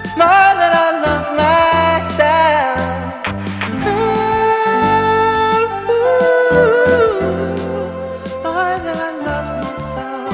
more than I love myself. More than I love myself.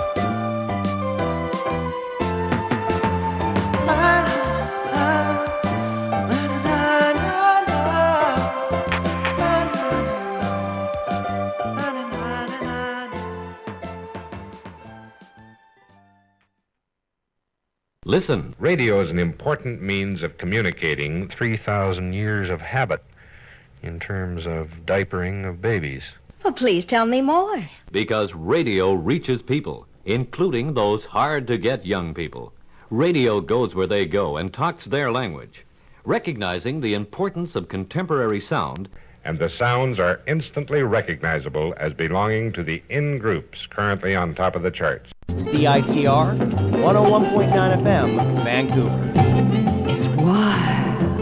Listen. Radio is an important means of communicating 3,000 years of habit in terms of diapering of babies. Well, please tell me more. Because radio reaches people, including those hard-to-get young people. Radio goes where they go and talks their language, recognizing the importance of contemporary sound. And the sounds are instantly recognizable as belonging to the in-groups currently on top of the charts. CITR 101.9 FM, Vancouver. It's wild.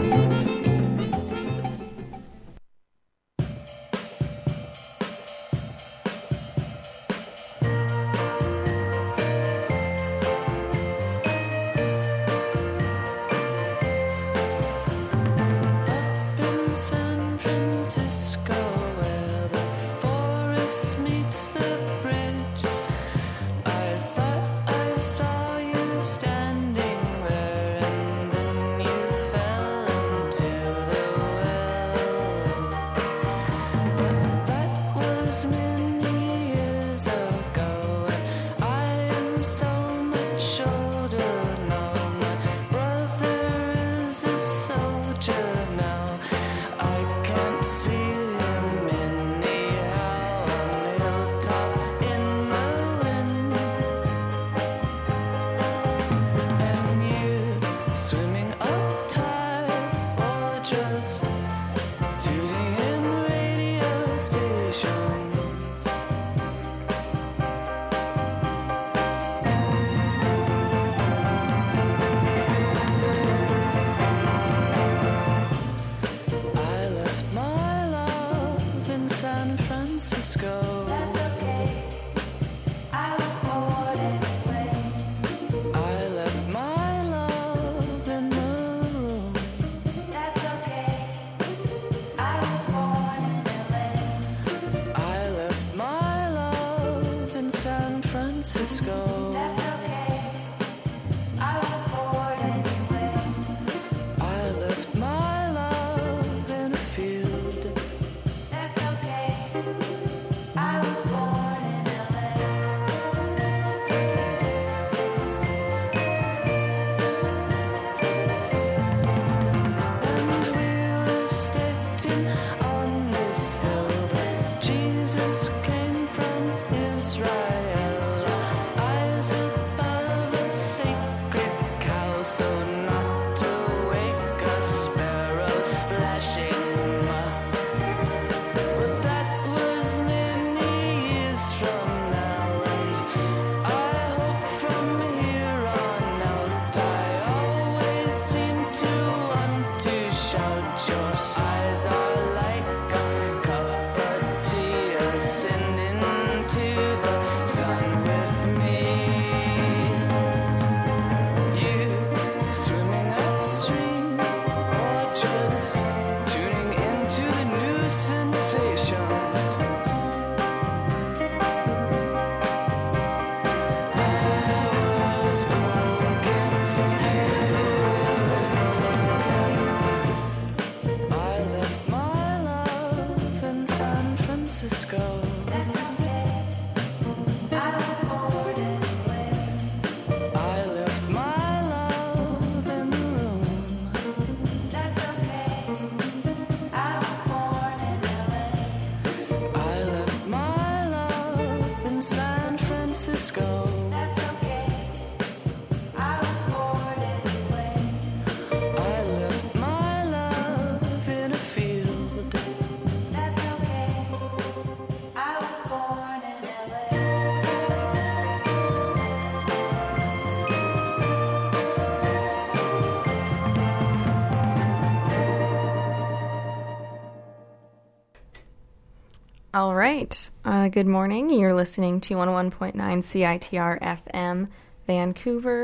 All right. Good morning. You're listening to 101.9 CITR FM, Vancouver.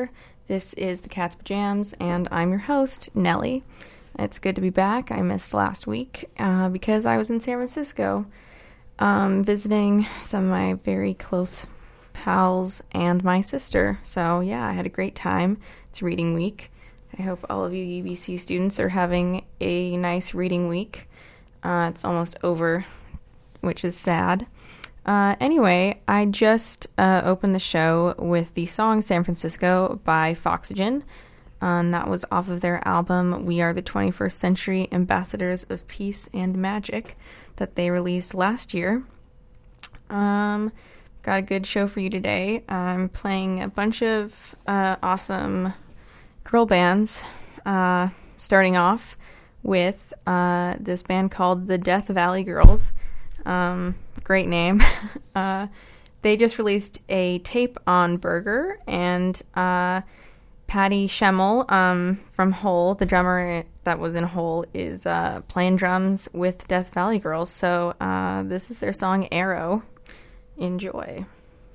This is the Cat's Pajams, and I'm your host, Nellie. It's good to be back. I missed last week because I was in San Francisco visiting some of my very close pals and my sister. So, yeah, I had a great time. It's reading week. I hope all of you UBC students are having a nice reading week. It's almost over, which is sad. Anyway, I just opened the show with the song San Francisco by Foxygen. And that was off of their album We Are the 21st Century Ambassadors of Peace and Magic that they released last year. Got a good show for you today. I'm playing a bunch of awesome girl bands, starting off with this band called the Death Valley Girls. Great name. They just released a tape on Burger, and Patty Schemmel from Hole, the drummer that was in Hole, is playing drums with Death Valley Girls. So this is their song Arrow. Enjoy.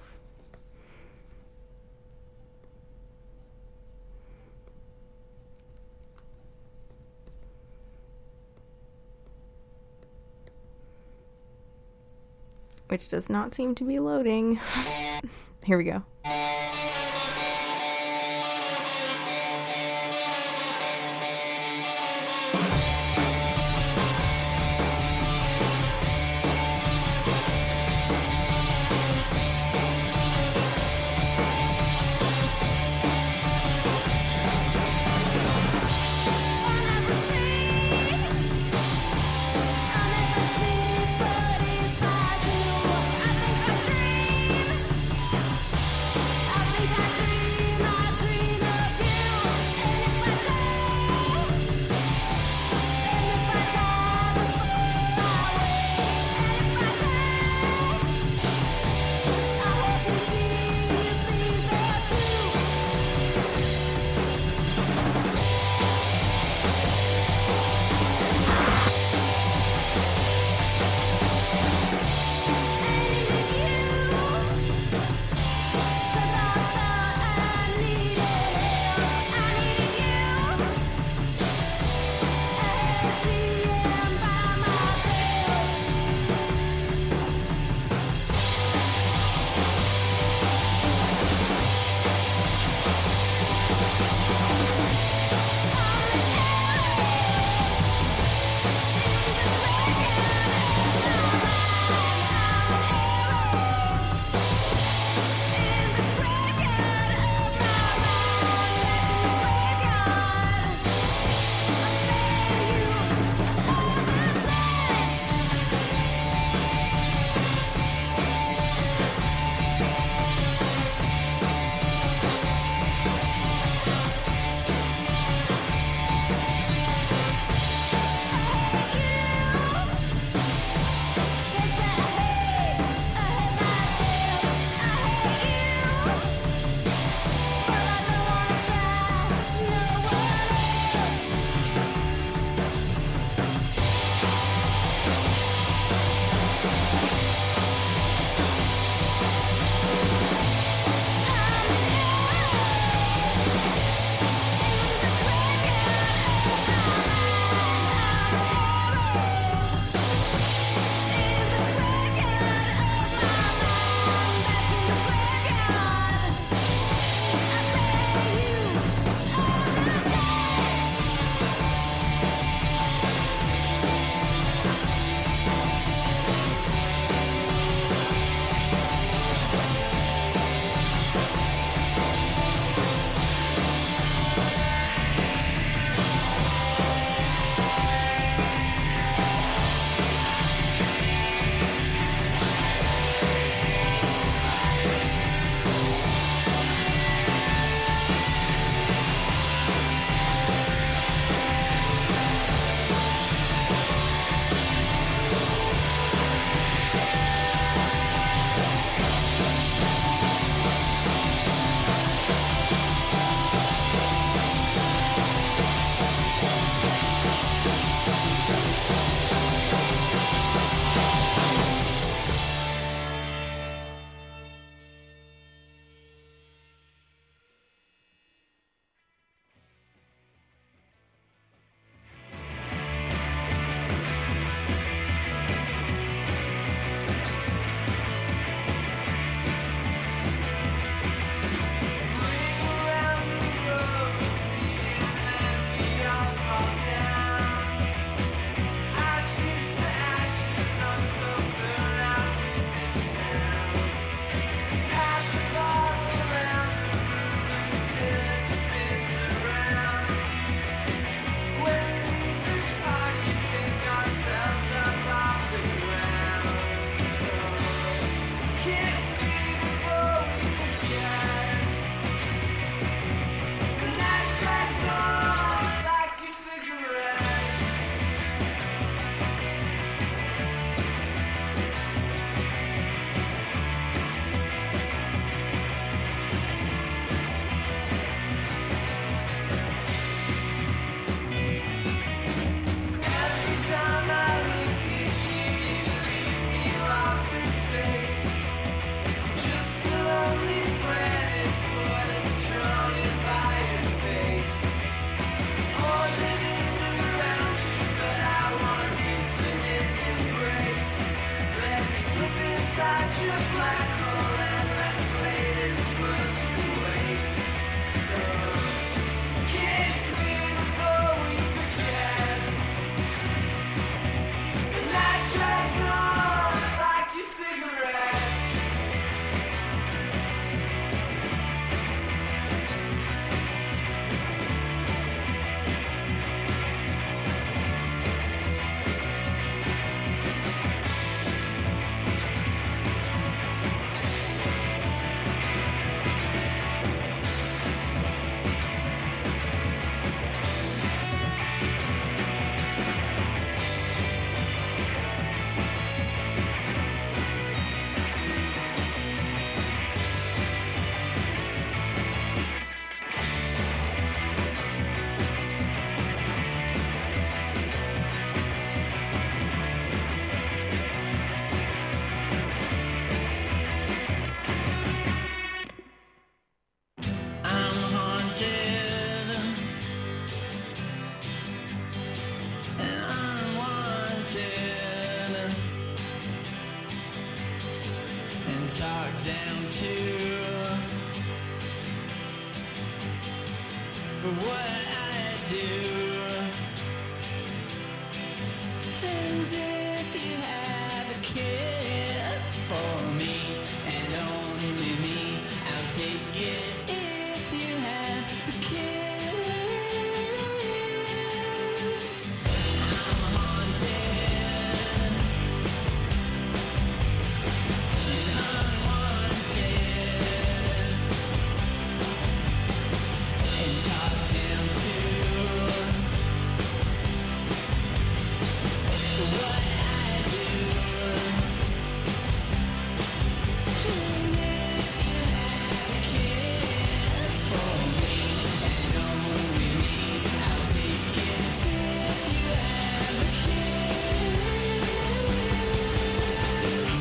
Which does not seem to be loading. Here we go. do. And if you have a kiss for me and only me, I'll take it. If you have a kiss, I'm haunted and unwanted and talked down to. What I do, and if you have a kiss for me and only me, I'll take it. If you have a kiss.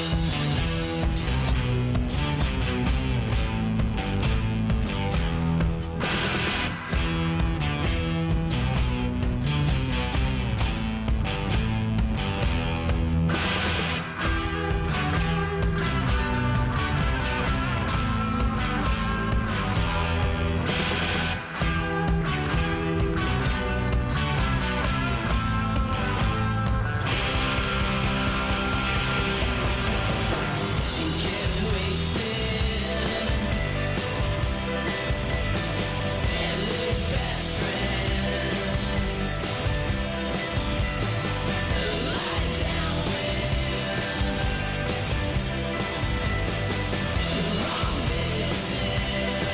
And get wasted and lose best friends. Lie down with the wrong business.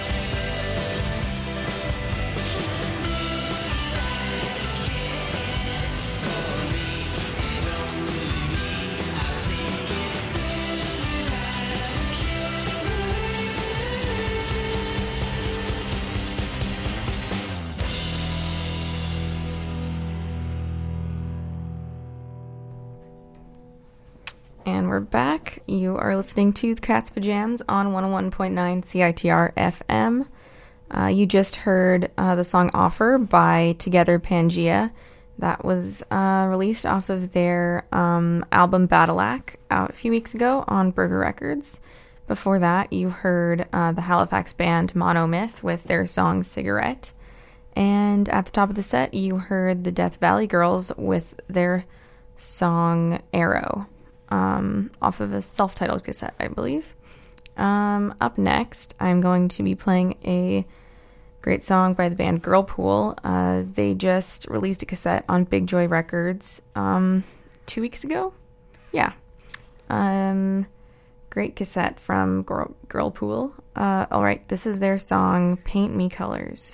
And if you had a kiss for me and only me, I'll take it. If you had a kiss. And we're back. You are listening to the Cat's Pajamas on 101.9 CITR FM. You just heard the song Offer by Together Pangea. That was released off of their album Battleac out a few weeks ago on Burger Records. Before that, you heard the Halifax band Monomyth with their song Cigarette. And at the top of the set, you heard the Death Valley Girls with their song Arrow, off of a self-titled cassette, I believe. Up next, I'm going to be playing a great song by the band Girlpool. They just released a cassette on Big Joy Records 2 weeks ago. Yeah. Great cassette from Girlpool. All right, this is their song Paint Me Colors.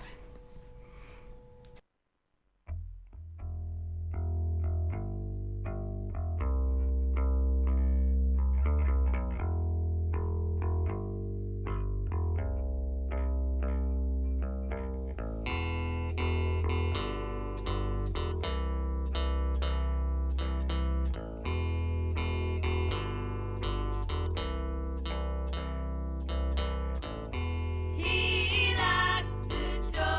He locked the door.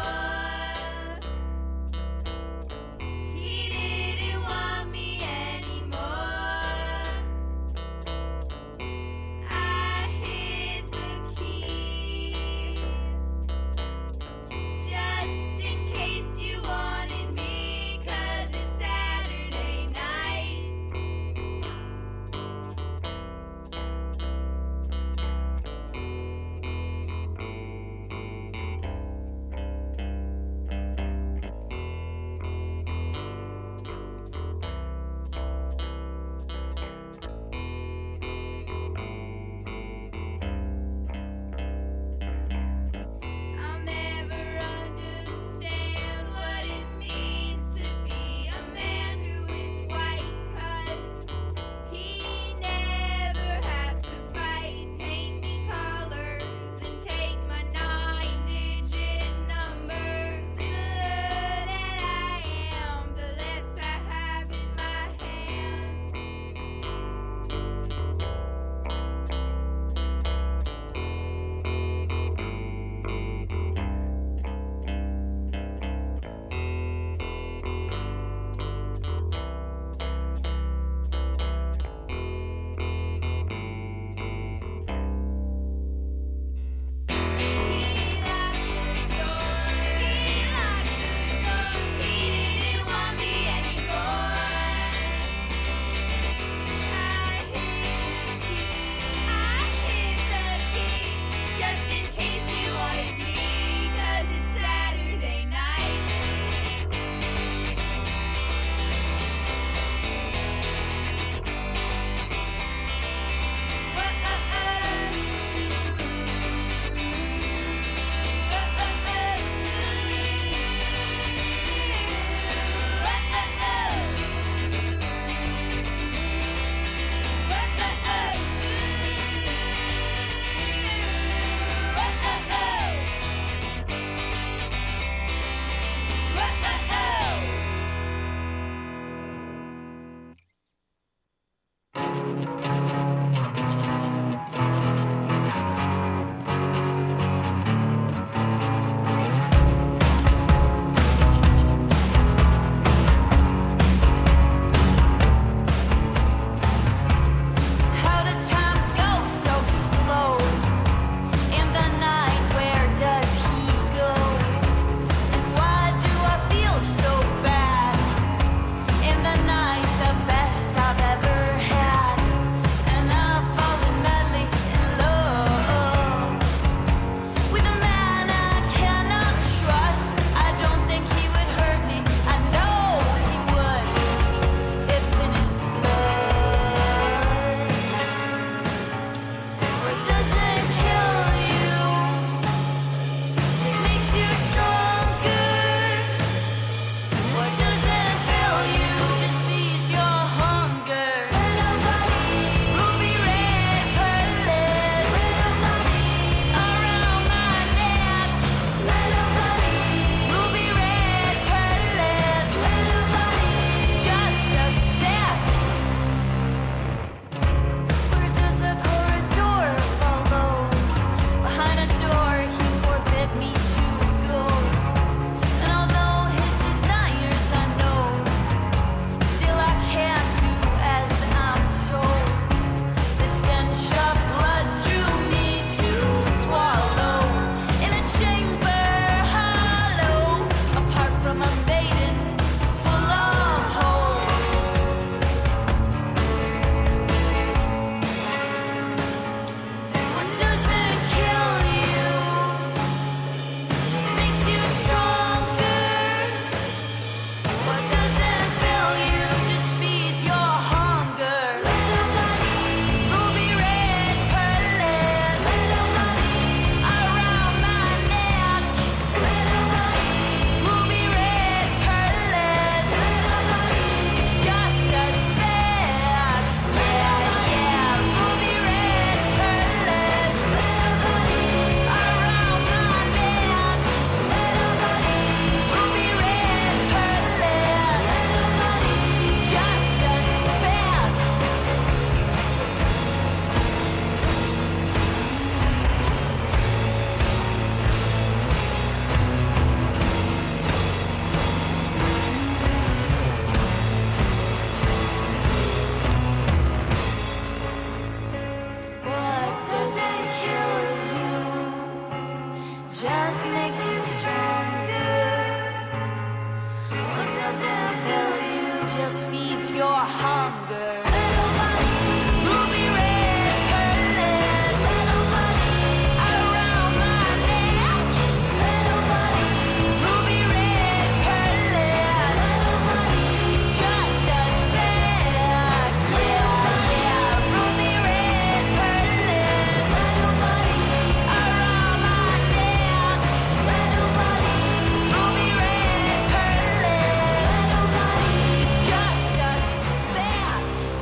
just feeds your hunger. Little bunny, ruby red curling. Little bunny, around my neck. Little bunny, ruby red curling. Little bunny's just a speck. Yeah, ruby red curling. Little bunny, around my neck. Little bunny, ruby red curling. Little bunny's just a speck.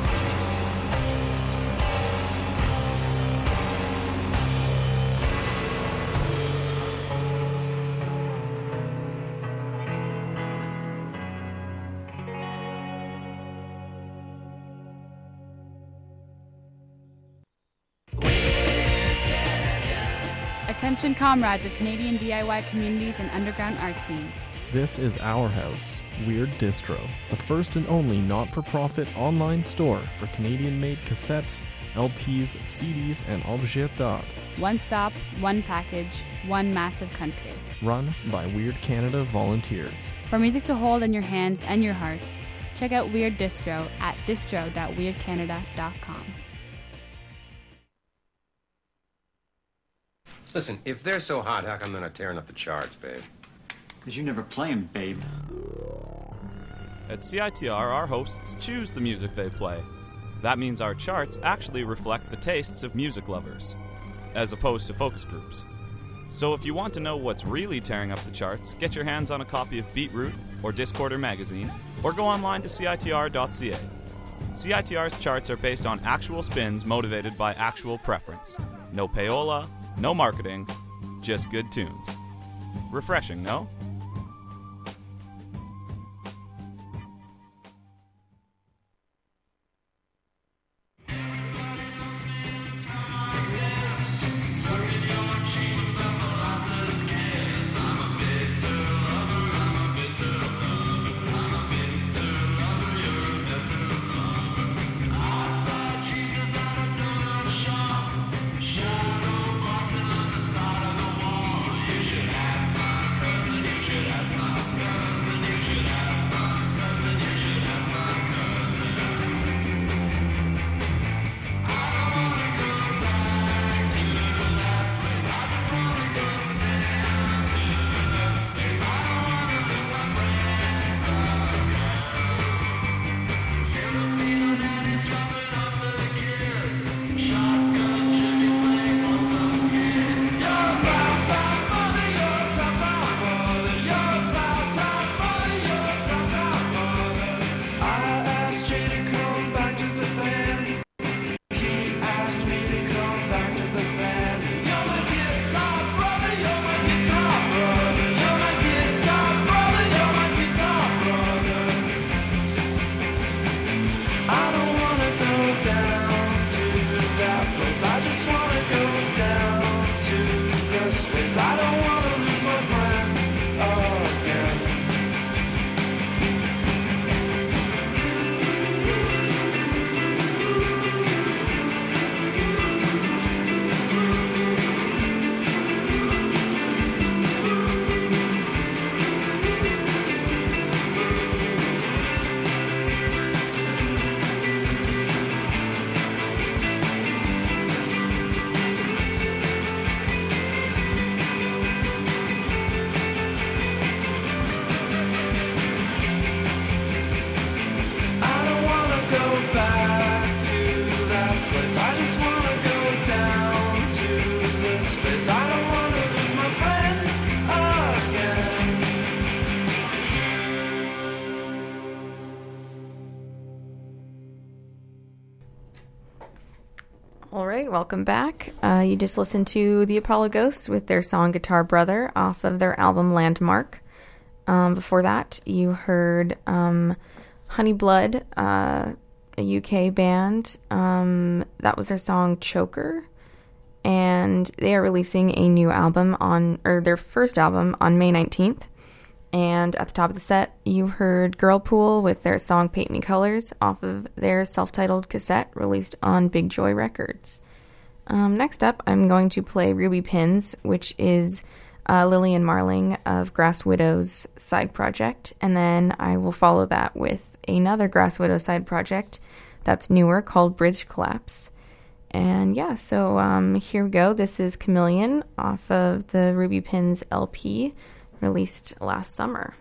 Attention comrades of Canadian DIY communities and underground art scenes. This is Our House, Weird Distro, the first and only not-for-profit online store for Canadian-made cassettes, LPs, CDs, and objets d'art. One stop, one package, one massive country. Run by Weird Canada volunteers. For music to hold in your hands and your hearts, check out Weird Distro at distro.weirdcanada.com. Listen, if they're so hot, how come they're not tearing up the charts, babe? Because you never play 'em, babe. At CITR, our hosts choose the music they play. That means our charts actually reflect the tastes of music lovers, as opposed to focus groups. So if you want to know what's really tearing up the charts, get your hands on a copy of Beatroot or Discorder magazine, or go online to CITR.ca. CITR's charts are based on actual spins motivated by actual preference. No payola, no marketing, just good tunes. Refreshing, no? All right, welcome back. You just listened to the Apollo Ghosts with their song Guitar Brother off of their album Landmark. Before that, you heard Honey Blood, a UK band. That was their song Choker. And they are releasing a new album or their first album on May 19th. And at the top of the set, you heard Girlpool with their song Paint Me Colors off of their self-titled cassette released on Big Joy Records. Next up, I'm going to play Ruby Pins, which is Lillian Marling of Grass Widow's side project. And then I will follow that with another Grass Widow side project that's newer called Bridge Collapse. And yeah, so here we go. This is Chameleon off of the Ruby Pins LP released last summer.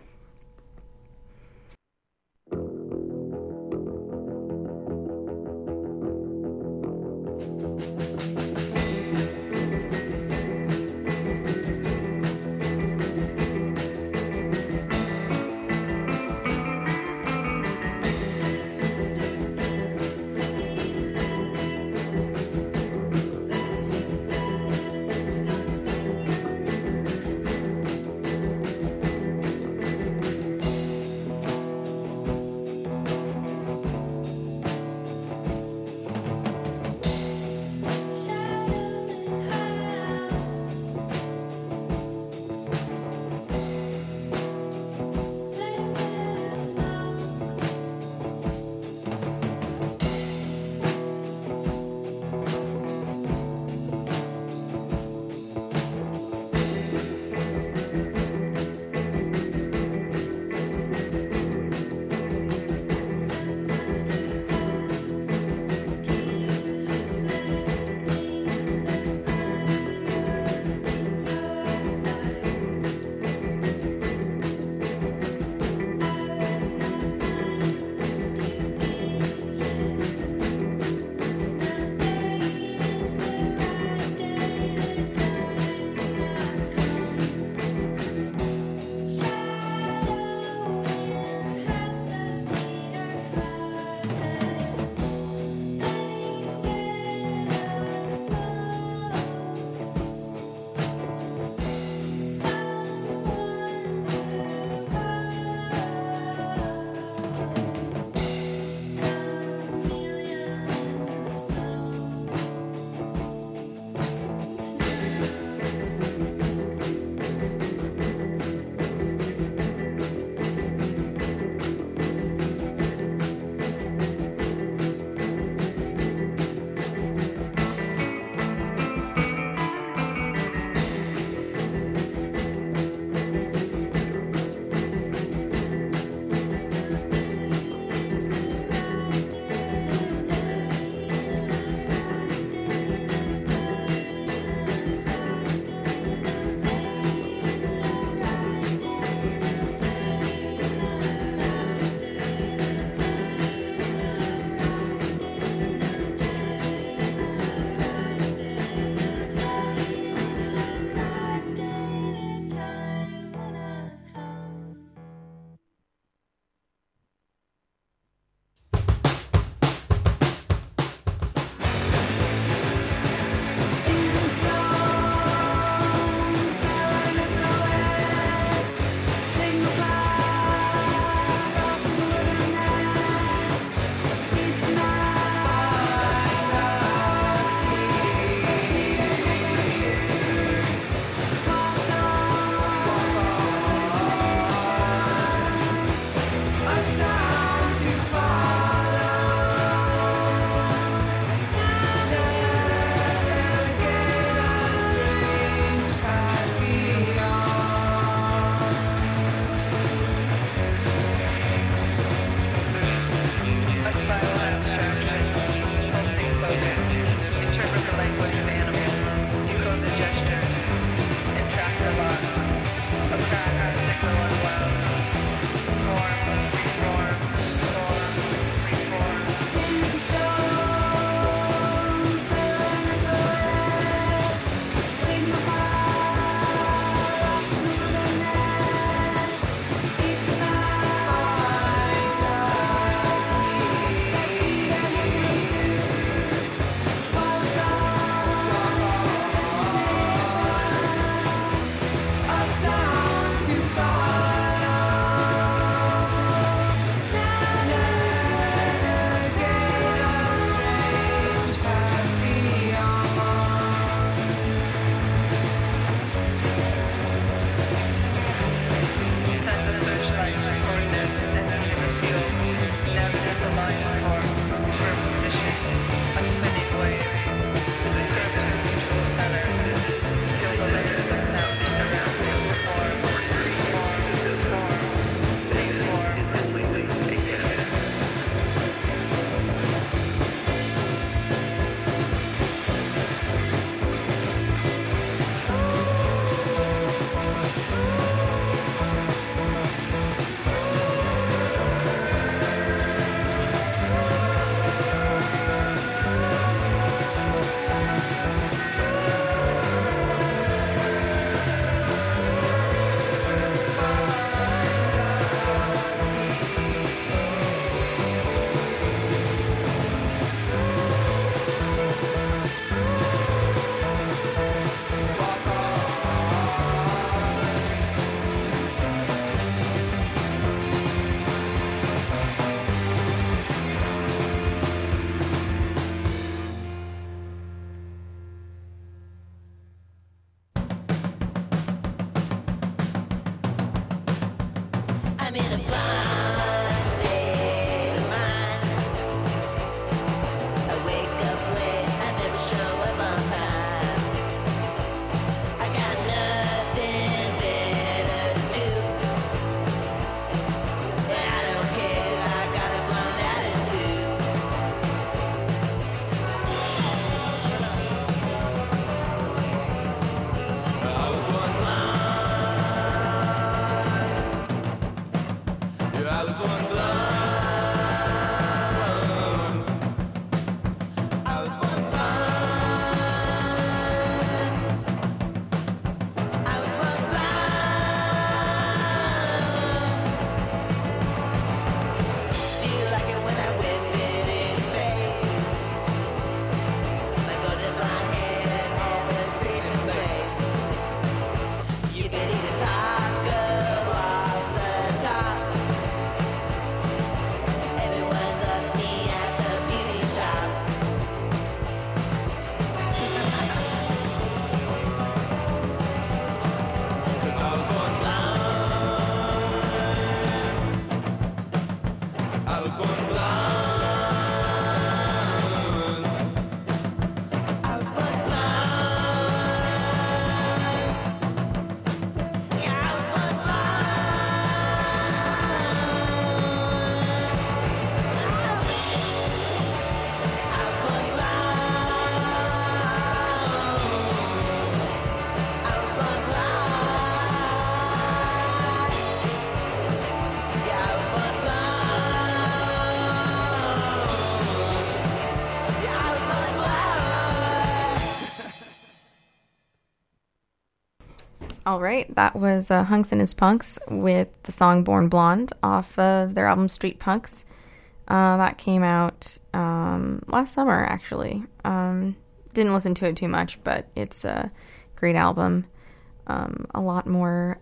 All right, that was Hunks and His Punks with the song Born Blonde off of their album Street Punks. That came out last summer, actually. Didn't listen to it too much, but it's a great album. A lot more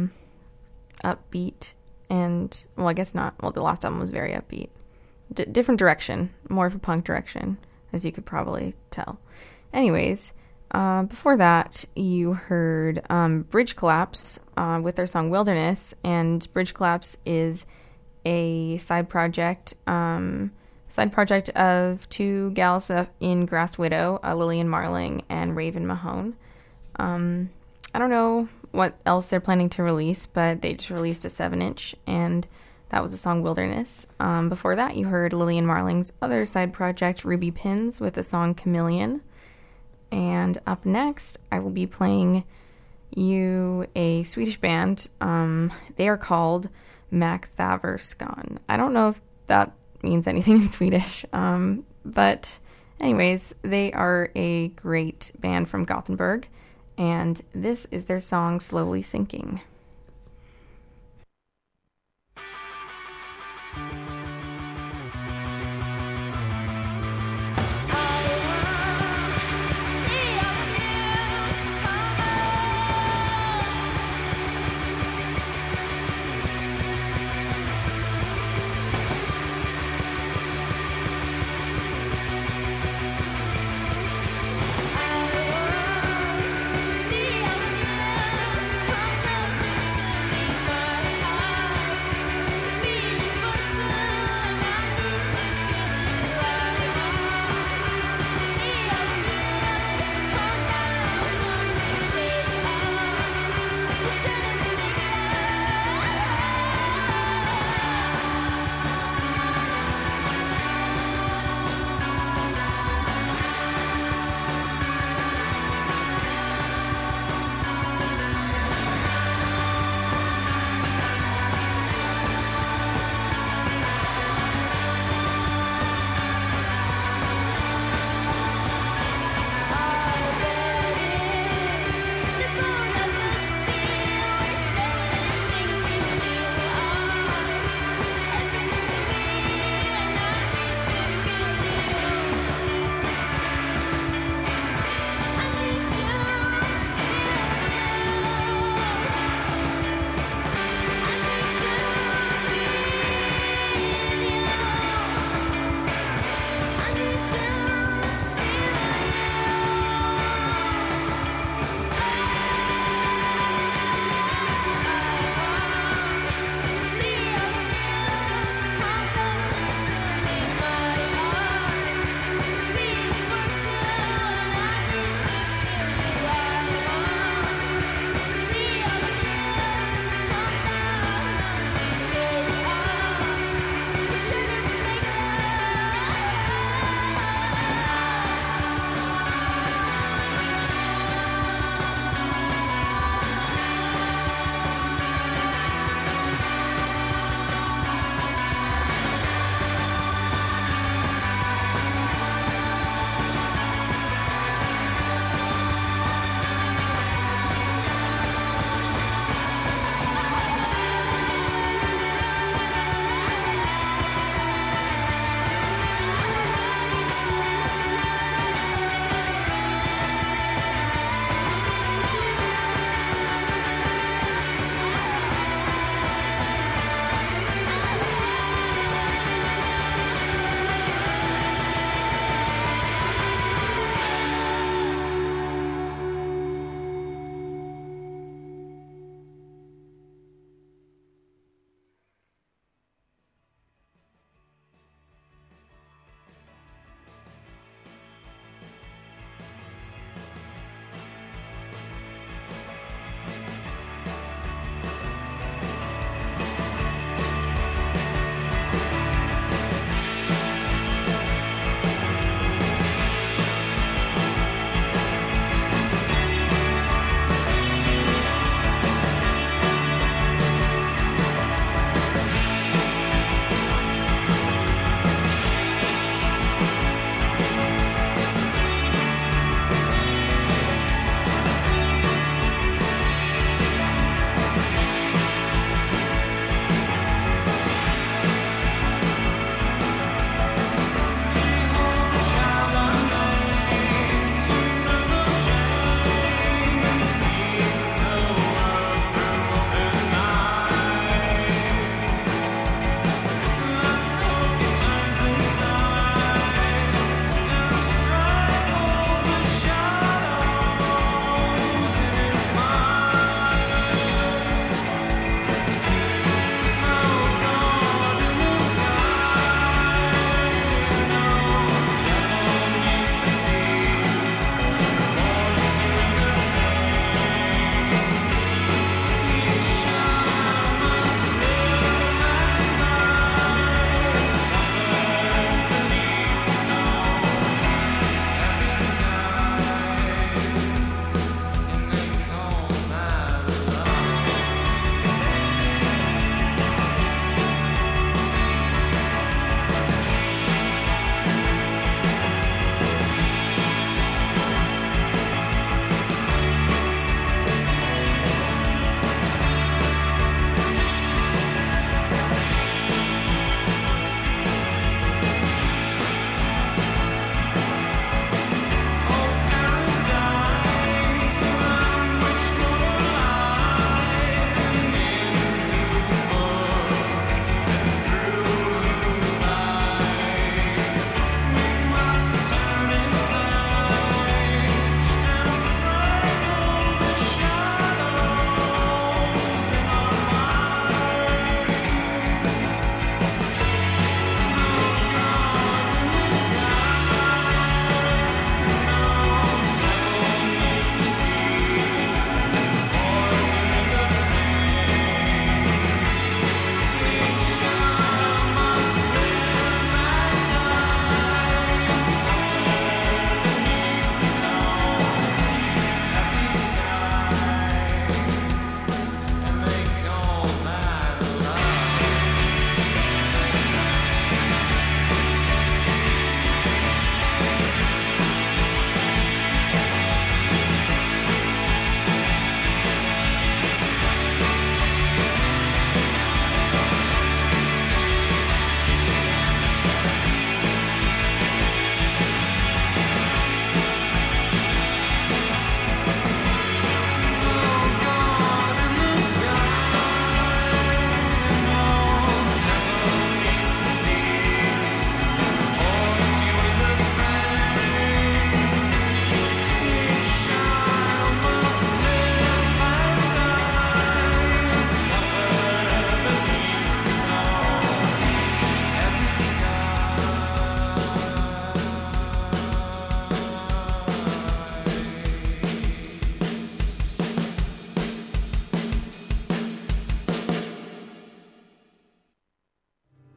upbeat and, well, I guess not. Well, the last album was very upbeat. Different direction, more of a punk direction, as you could probably tell. Anyways, before that, you heard Bridge Collapse with their song Wilderness, and Bridge Collapse is a side project of two gals in Grass Widow, Lillian Marling and Raven Mahone. I don't know what else they're planning to release, but they just released a 7-inch, and that was the song Wilderness. Before that, you heard Lillian Marling's other side project, Ruby Pins, with the song Chameleon. And up next, I will be playing you a Swedish band. They are called Macthaverskan. I don't know if that means anything in Swedish, but anyways, they are a great band from Gothenburg, and this is their song Slowly Sinking. See, I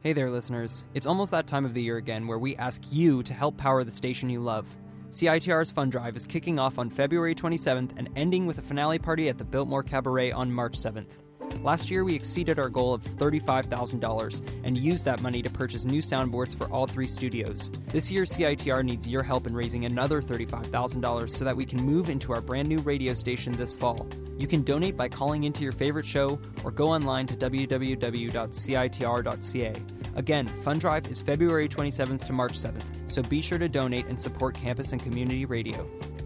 Hey there, listeners. It's almost that time of the year again where we ask you to help power the station you love. CITR's Fund Drive is kicking off on February 27th and ending with a finale party at the Biltmore Cabaret on March 7th. Last year, we exceeded our goal of $35,000 and used that money to purchase new soundboards for all 3 studios. This year, CITR needs your help in raising another $35,000 so that we can move into our brand new radio station this fall. You can donate by calling into your favorite show or go online to www.citr.ca. Again, Fund Drive is February 27th to March 7th, so be sure to donate and support campus and community radio.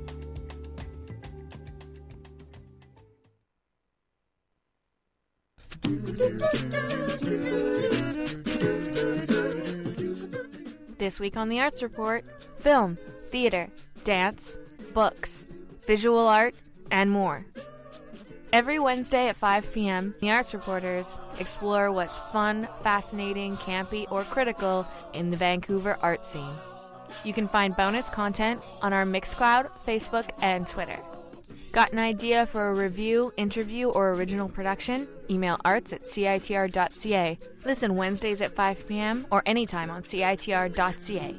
This week on the Arts Report, film, theater, dance, books, visual art, and more. Every Wednesday at 5 p.m., the Arts Reporters explore what's fun, fascinating, campy, or critical in the Vancouver art scene. You can find bonus content on our Mixcloud, Facebook, and Twitter. Got an idea for a review, interview, or original production? Email arts@citr.ca. Listen Wednesdays at 5 p.m. or anytime on citr.ca.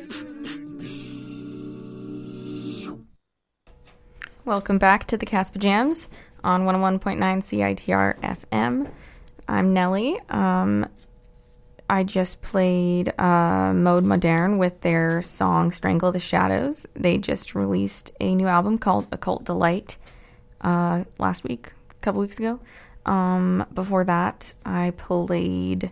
Welcome back to the Cat's Pajamas on 101.9 CITR FM. I'm Nellie. I just played Mode Moderne with their song Strangle the Shadows. They just released a new album called Occult Delight last week, a couple weeks ago. Before that, I played...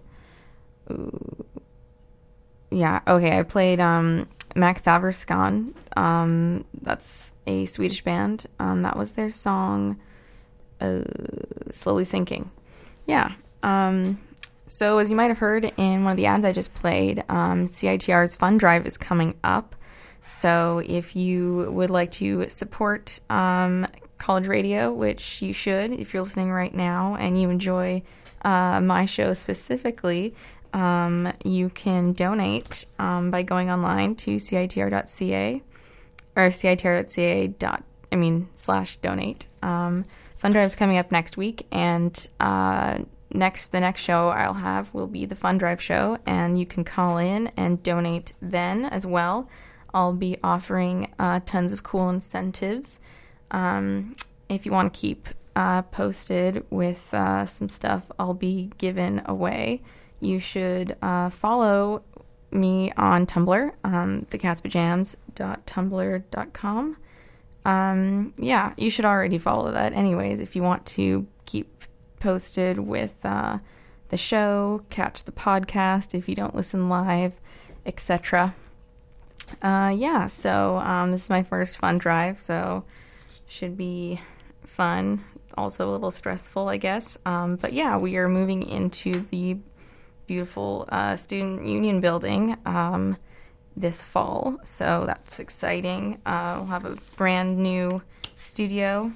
I played Mac Thaverskan. That's a Swedish band. That was their song Slowly Sinking. Yeah. So as you might have heard in one of the ads I just played, CITR's Fund Drive is coming up. So if you would like to support college radio, which you should if you're listening right now and you enjoy my show specifically, you can donate by going online to citr.ca or citr.ca/donate. Fund Drive's coming up next week, and the next show I'll have will be the Fund Drive show, and you can call in and donate then as well. I'll be offering tons of cool incentives. If you want to keep posted with some stuff I'll be giving away, you should follow me on Tumblr, thecatspajamas.tumblr.com. You should already follow that anyways if you want to keep posted with the show, catch the podcast if you don't listen live, etc. So this is my first Fund Drive, so should be fun, also a little stressful, I guess. But yeah, we are moving into the beautiful Student Union building this fall, so that's exciting. We'll have a brand new studio.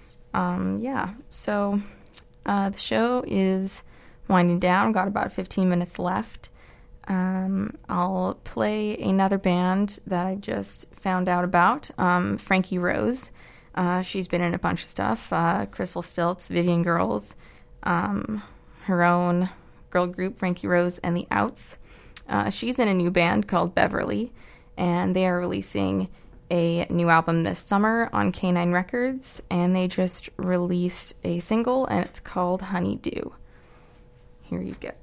So the show is winding down. Got about 15 minutes left. I'll play another band that I just found out about, Frankie Rose. She's been in a bunch of stuff, Crystal Stilts, Vivian Girls, her own girl group, Frankie Rose and the Outs. She's in a new band called Beverly, and they are releasing a new album this summer on K9 Records, and they just released a single, and it's called Honeydew. Here you go.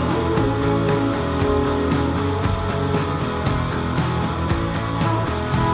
Outside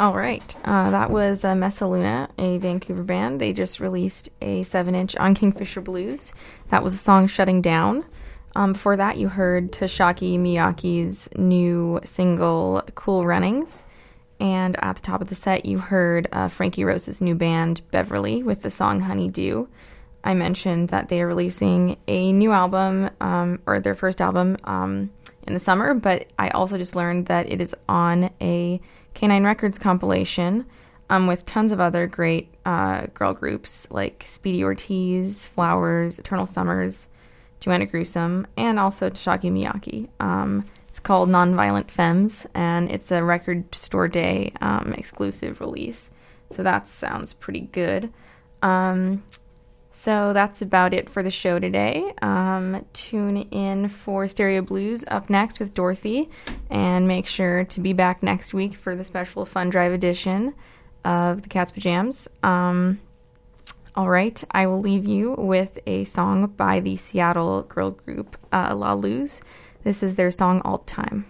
All right. That was Messaluna, a Vancouver band. They just released a 7-inch on Kingfisher Blues. That was the song Shutting Down. Before that, you heard Toshiaki Miyake's new single, Cool Runnings. And at the top of the set, you heard Frankie Rose's new band, Beverly, with the song Honeydew. I mentioned that they are releasing a new album, or their first album, in the summer, but I also just learned that it is on a K9 Records compilation with tons of other great girl groups like Speedy Ortiz, Flowers, Eternal Summers, Joanna Gruesome, and also Toshiaki Miyake. It's called Nonviolent Femmes, and it's a Record Store Day exclusive release. So that sounds pretty good. So that's about it for the show today. Tune in for Stereo Blues up next with Dorothy, and make sure to be back next week for the special Fun Drive edition of the Cat's Pajamas. All right, I will leave you with a song by the Seattle girl group La Luz. This is their song All the Time.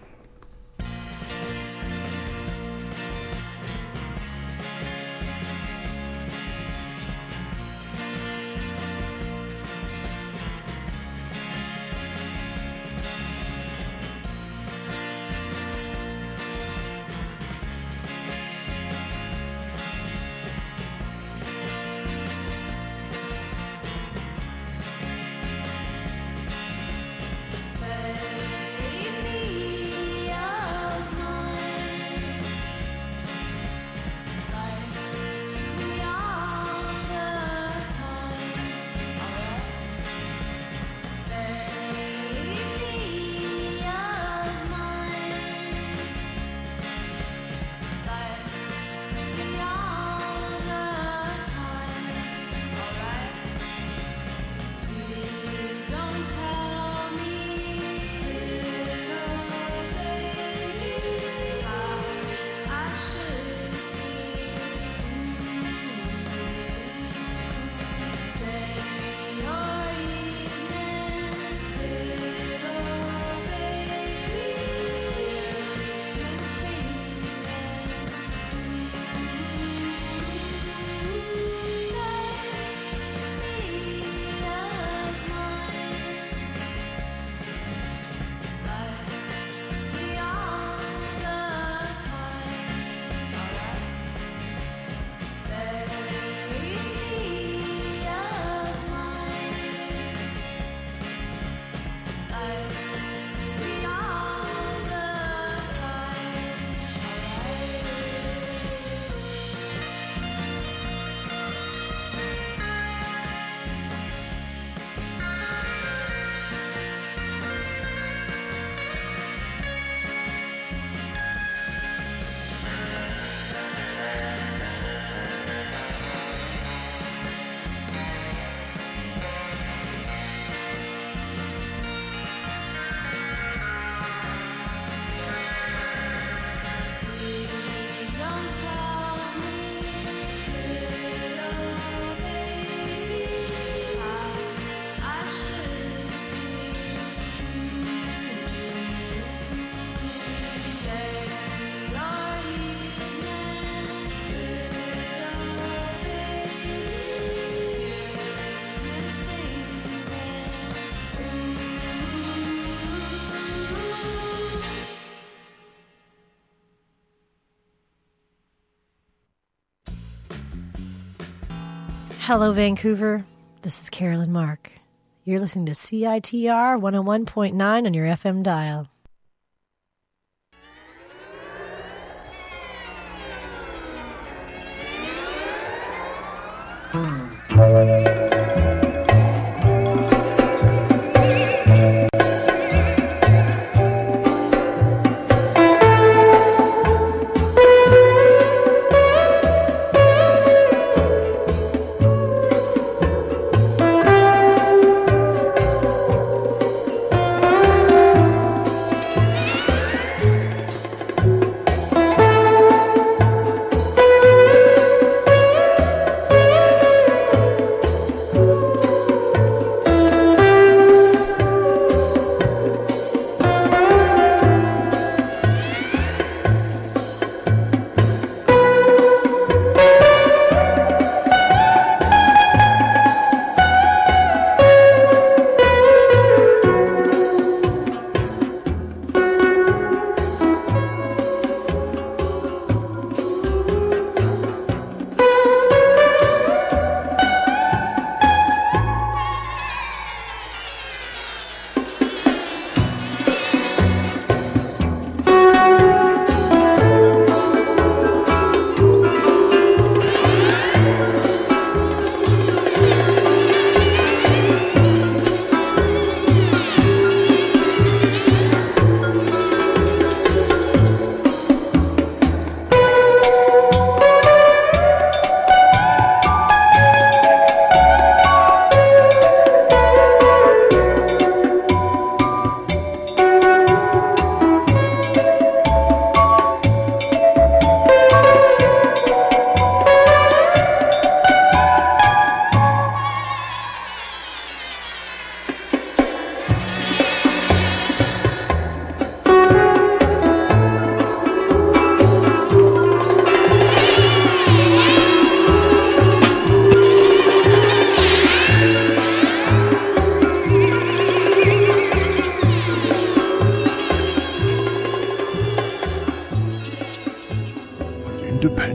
Hello, Vancouver. This is Carolyn Mark. You're listening to CITR 101.9 on your FM dial.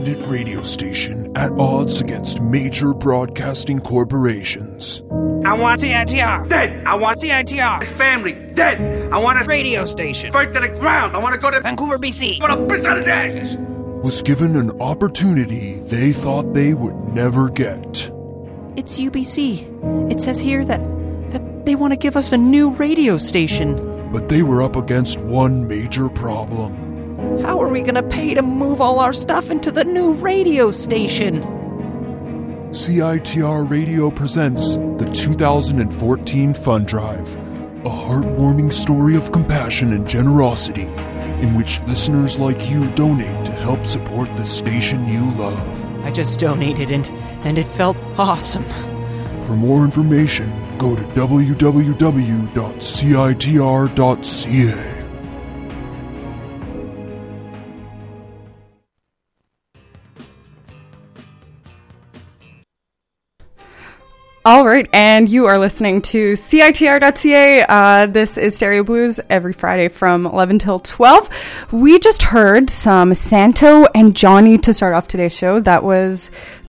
independent radio station at odds against major broadcasting corporations. I want CITR dead. I want CITR family dead. I want a radio station burnt to the ground. I want to go to Vancouver, BC. I want to piss on his ashes. Was given an opportunity they thought they would never get. It's UBC. It says here that they want to give us a new radio station. But they were up against one major problem. How are we going to pay to move all our stuff into the new radio station? CITR Radio presents the 2014 Fund Drive, a heartwarming story of compassion and generosity in which listeners like you donate to help support the station you love. I just donated and it felt awesome. For more information, go to www.citr.ca. All right, and you are listening to CITR.ca. This is Stereo Blues every Friday from 11 till 12. We just heard some Santo and Johnny to start off today's show. That was